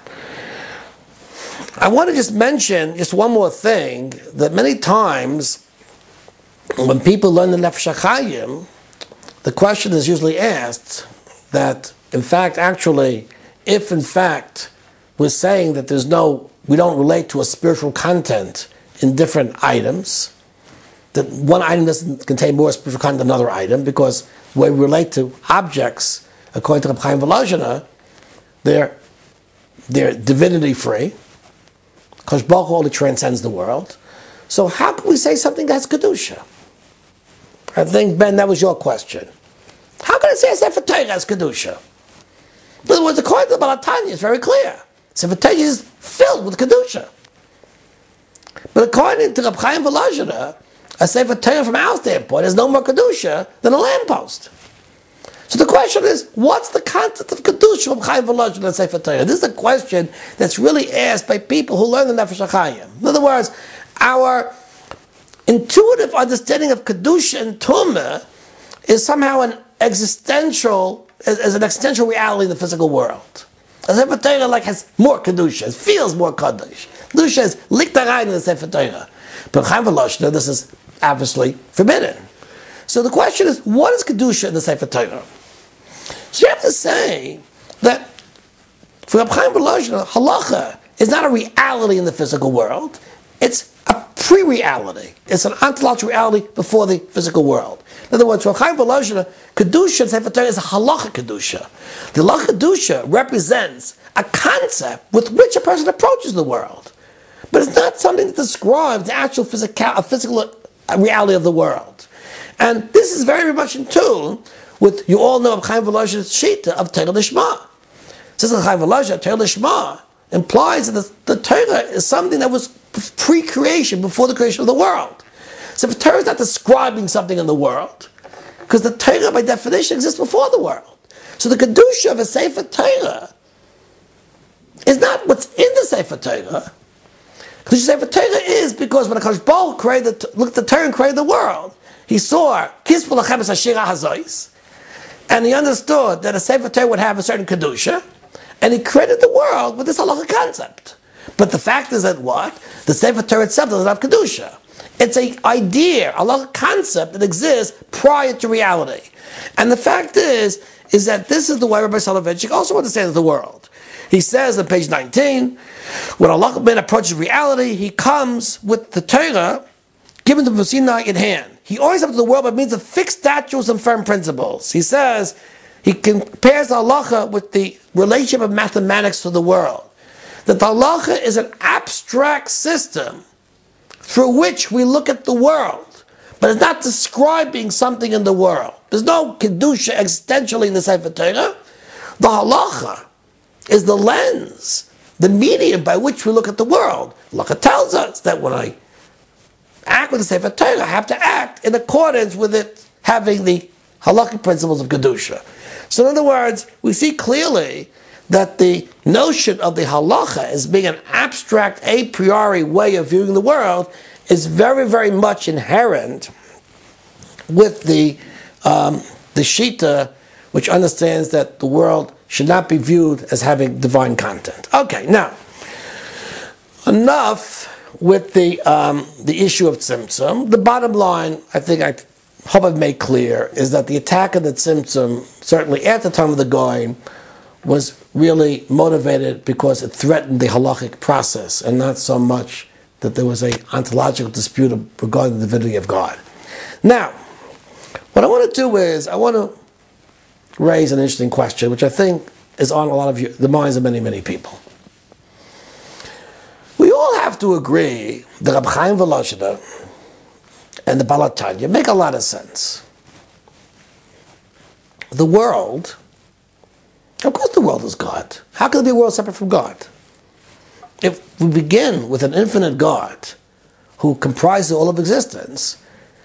I want to just mention just one more thing, that many times when people learn the Nefesh HaChaim, the question is usually asked that, in fact, actually, if in fact we're saying that we don't relate to a spiritual content in different items, that one item doesn't contain more spiritual content than another item, because the way we relate to objects, according to Reb Chaim Volozhin, they're divinity free, because Baruch Hu only transcends the world. So how can we say something has kedusha? I think, Ben, that was your question. How can I say a Sefer Torah has kedusha? In other words, according to the Baal HaTanya, it's very clear. Sefer Torah is filled with kedusha. But according to Reb Chaim Volozhin, a Sefer Torah from our standpoint is no more kedusha than a lamppost. So the question is, what's the concept of Kedusha from Chaim Volozhin and Sefer Torah? This is a question that's really asked by people who learn the Nefesh HaChaim. In other words, our intuitive understanding of Kedusha and Tumah is somehow an existential reality in the physical world. The Sefer Torah has more Kedusha, it feels more Kaddish. Kedusha is liktarayin in the Sefer Torah. But Chaim Volozhin, this is obviously forbidden. So the question is, what is Kedusha in the Sefer Torah? So you have to say that for Reb Chaim Volozhin, halacha is not a reality in the physical world. It's a pre-reality. It's an ontological reality before the physical world. In other words, for Reb Chaim Volozhin, Kedusha in Sefer Torah is a halacha Kedusha. The halacha Kedusha represents a concept with which a person approaches the world. But it's not something that describes the actual physical reality of the world. And this is very much in tune with, you all know, Chaim Volozhin's shita of Torah Lishma. Says Chaim Volozhin, Torah Lishma implies that the Torah is something that was pre-creation, before the creation of the world. So if Torah is not describing something in the world, because the Torah by definition exists before the world. So the Kedusha of a Sefer Torah is not what's in the Sefer Torah. Kedusha Sefer Torah is because when HaKadosh Baruch Hu looked at the Torah and created the world, he saw Kisvu Lachem Es Hashira Hazois, and he understood that a Sefer Torah would have a certain Kedusha, and he created the world with this halacha concept. But the fact is that what? The Sefer Torah itself doesn't have Kedusha. It's an idea, a halacha concept that exists prior to reality. And the fact is that this is the way Rabbi Soloveitchik also understands the world. He says on page 19, when Allah Ben approaches reality, he comes with the Torah given to Sinai in hand. He always comes to the world by means of fixed statutes and firm principles. He says, he compares the halacha with the relationship of mathematics to the world. That the halacha is an abstract system through which we look at the world, but it's not describing something in the world. There's no Kedusha existentially in the Sefer Torah. The halacha is the lens, the medium by which we look at the world. Halacha tells us that when I act with the Sefer Torah, I have to act in accordance with it having the halakhic principles of Kedusha. So in other words, we see clearly that the notion of the halacha as being an abstract, a priori way of viewing the world is very, very much inherent with the shita, which understands that the world should not be viewed as having divine content. Okay, now, enough with the issue of Tzimtzum. The bottom line, I hope I've made clear, is that the attack of the Tzimtzum, certainly at the time of the Goyim, was really motivated because it threatened the halachic process, and not so much that there was an ontological dispute regarding the divinity of God. Now, what I want to do is, I want to raise an interesting question, which I think is on a lot of the minds of many, many people. We all have to agree that Reb Chaim Volozhin and the Baal HaTanya make a lot of sense. The world, of course the world is God. How can there be a world separate from God? If we begin with an infinite God who comprises all of existence,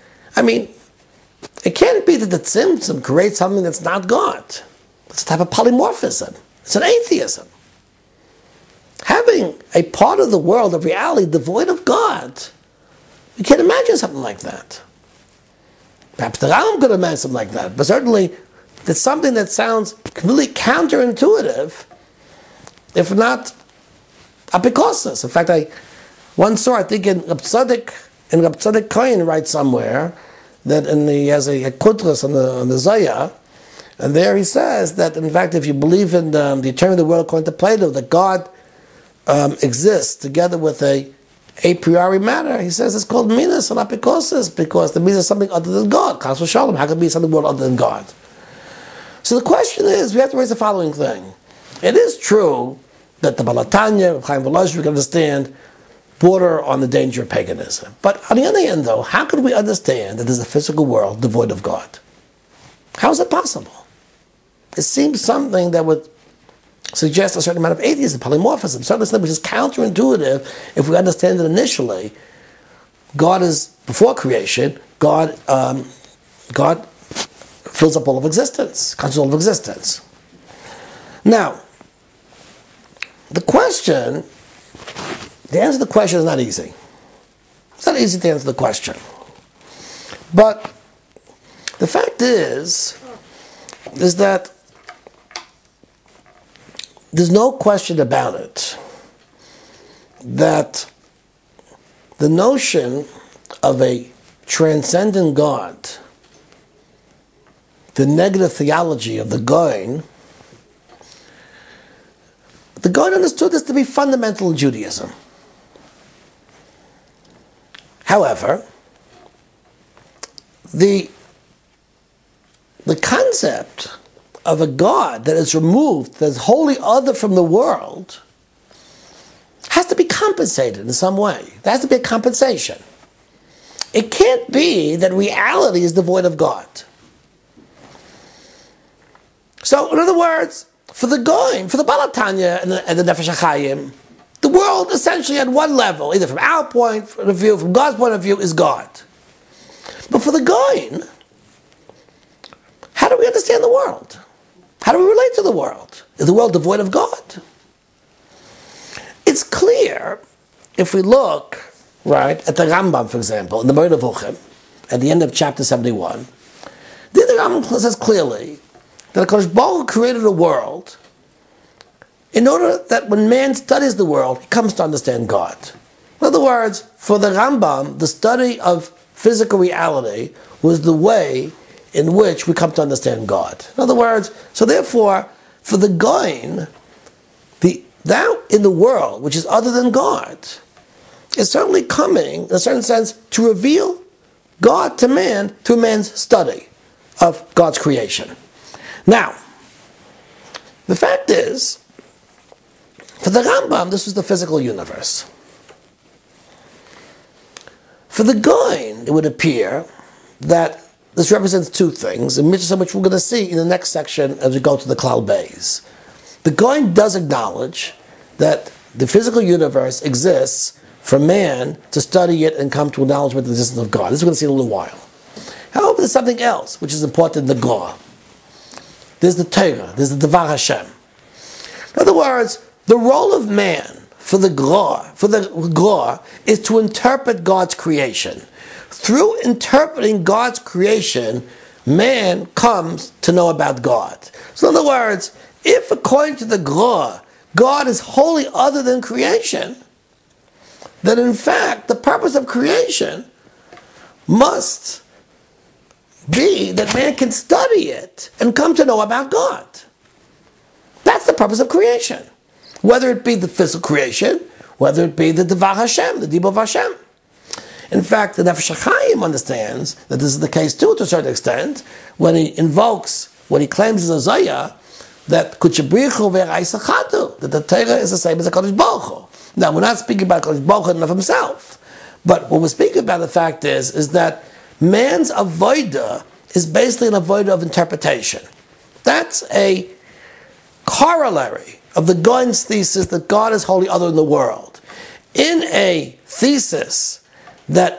it can't be that the Tzimtzum creates something that's not God. It's a type of polymorphism. It's an atheism. Having a part of the world of reality devoid of God, you can't imagine something like that. Perhaps the Rambam could imagine something like that, but certainly it's something that sounds completely counterintuitive, if not apikosis. In fact, I once saw, I think in Reb Tzaddik Kohen writes somewhere that he has a kutras on the Zaya, and there he says that in fact, if you believe in the eternity of the world according to Plato, that God exists together with a priori matter, he says it's called minas and apikosis, because the minas is something other than God. Chas v'shalom, how can it be something more other than God? So the question is, we have to raise the following thing. It is true that the Baal HaTanya, Chaim Volozhin, we can understand, border on the danger of paganism. But on the other hand, though, how could we understand that there's a physical world devoid of God? How is it possible? It seems something that would suggest a certain amount of atheism, polymorphism, certainly something which is counterintuitive if we understand that initially God is before creation. God fills up all of existence, constitutes all of existence. Now, the answer to the question is not easy. It's not easy to answer the question. But the fact is that there's no question about it that the notion of a transcendent God, the negative theology of the Goin understood this to be fundamental in Judaism. However, the concept of a God that is removed, that is wholly other from the world, has to be compensated in some way. There has to be a compensation. It can't be that reality is devoid of God. So, in other words, for the Goyim, for the Baal HaTanya and the Nefesh HaChaim, the world essentially at one level, either from our point of view, from God's point of view, is God. But for the Goyim, how do we understand the world? How do we relate to the world? Is the world devoid of God? It's clear, if we look, right, at the Rambam, for example, in the Moreh Nevuchim, at the end of chapter 71, the Rambam says clearly that HaKadosh Baruch Hu created a world in order that when man studies the world, he comes to understand God. In other words, for the Rambam, the study of physical reality was the way in which we come to understand God. In other words, so therefore, for the Goin, thou in the world, which is other than God, is certainly coming, in a certain sense, to reveal God to man through man's study of God's creation. Now, the fact is, for the Rambam, this was the physical universe. For the Goin, it would appear that this represents two things, in which we're going to see in the next section as we go to the Klal Beis. The Goin does acknowledge that the physical universe exists for man to study it and come to acknowledgement of the existence of God. This we're going to see in a little while. However, there's something else which is important in the Gra. There's the Torah, there's the Devar Hashem. In other words, the role of man for the Gra is to interpret God's creation. Through interpreting God's creation, man comes to know about God. So in other words, if according to the Gra, God is wholly other than creation, then in fact the purpose of creation must be that man can study it and come to know about God. That's the purpose of creation. Whether it be the physical creation, whether it be the Devar Hashem, the Dibur of Hashem. In fact, the Nefesh HaChaim understands that this is the case too, to a certain extent, when he claims as a Zayah, that Kuchabrichu ve'Raisachatu, that the Torah is the same as the Kodesh Baruch Hu. Now, we're not speaking about Kodesh Baruch Hu and of himself, but what we're speaking about, the fact is that man's avodah is basically an avodah of interpretation. That's a corollary of the Goin's thesis that God is wholly other in the world. In a thesis that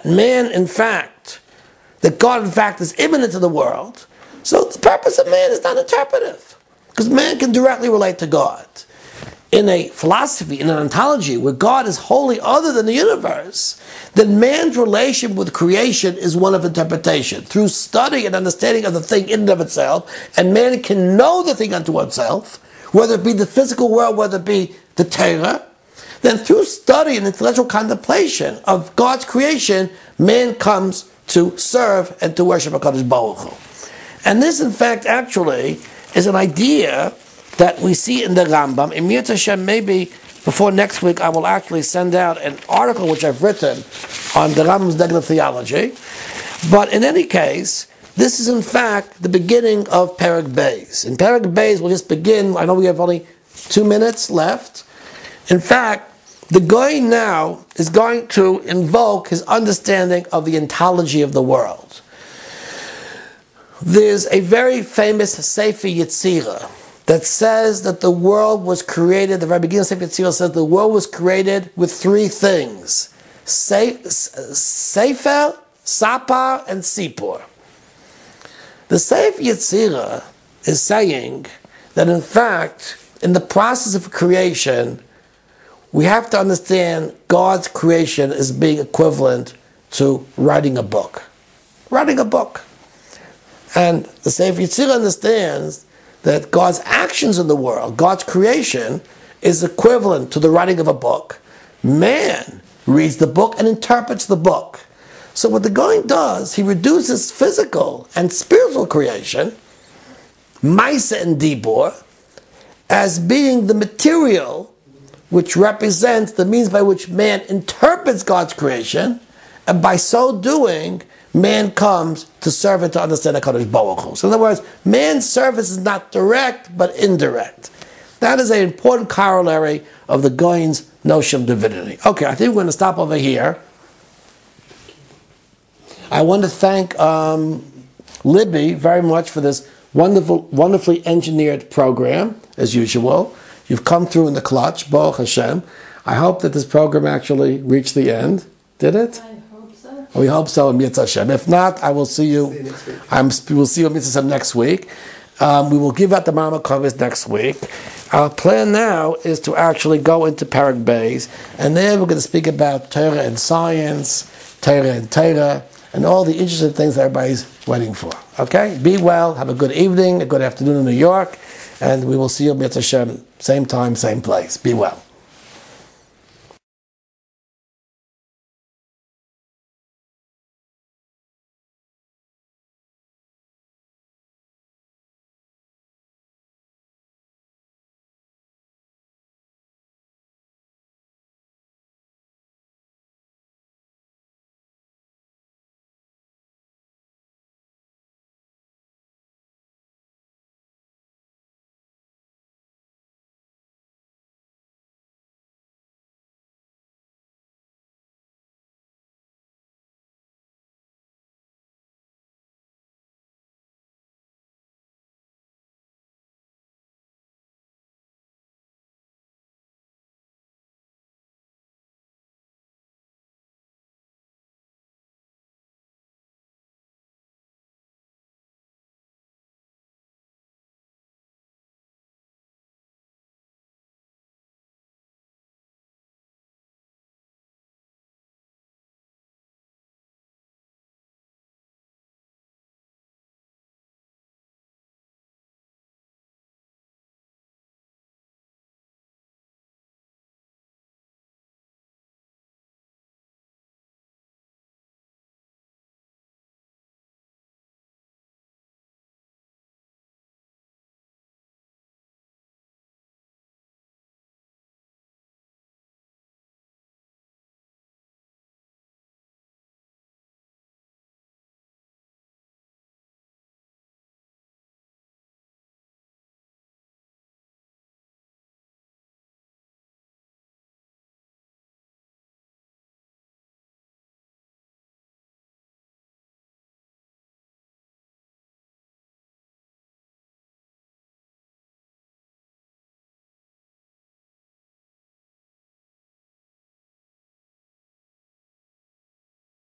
God in fact is immanent to the world, so the purpose of man is not interpretive, because man can directly relate to God. In a philosophy, in an ontology, where God is wholly other than the universe, then man's relation with creation is one of interpretation, through study and understanding of the thing in and of itself, and man can know the thing unto oneself, whether it be the physical world, whether it be the Torah. Then through study and intellectual contemplation of God's creation, man comes to serve and to worship HaKadosh Baruch Hu. And this, in fact, actually is an idea that we see in the Rambam. In Mir Hashem, maybe before next week, I will actually send out an article which I've written on the Rambam's negative theology. But in any case, this is in fact the beginning of Perek Beis. In Perek Beis, we'll just begin. I know we have only 2 minutes left. In fact, the Goy now is going to invoke his understanding of the ontology of the world. There's a very famous Sefer Yetzirah that says that the world was created, the very beginning of Sefer Yetzirah says the world was created with 3 things: Sefer, Sapar, and Sipur. The Sefer Yetzirah is saying that in fact, in the process of creation, we have to understand God's creation as being equivalent to writing a book. Writing a book. And the Sefer Yetzirah understands that God's actions in the world, God's creation, is equivalent to the writing of a book. Man reads the book and interprets the book. So what the Goin does, he reduces physical and spiritual creation, Maisa and Dibur, as being the material which represents the means by which man interprets God's creation, and by so doing, man comes to serve and to understand HaKadosh Baruch Hu. So in other words, man's service is not direct, but indirect. That is an important corollary of the Goin's notion of divinity. Okay, I think we're going to stop over here. I want to thank Libby very much for this wonderfully engineered program, as usual. You've come through in the clutch, Baruch Hashem. I hope that this program actually reached the end. Did it? I hope so. We hope so, in Mitzvah Hashem. If not, I will see you. We'll see you in Mitzvah Hashem next week. We will give out the Mama covers next week. Our plan now is to actually go into Parak Beis, and there we're going to speak about Torah and science, Torah and Torah, and all the interesting things that everybody's waiting for. Okay? Be well, have a good evening, a good afternoon in New York, and we will see you in Mitzvah Hashem, same time, same place. Be well.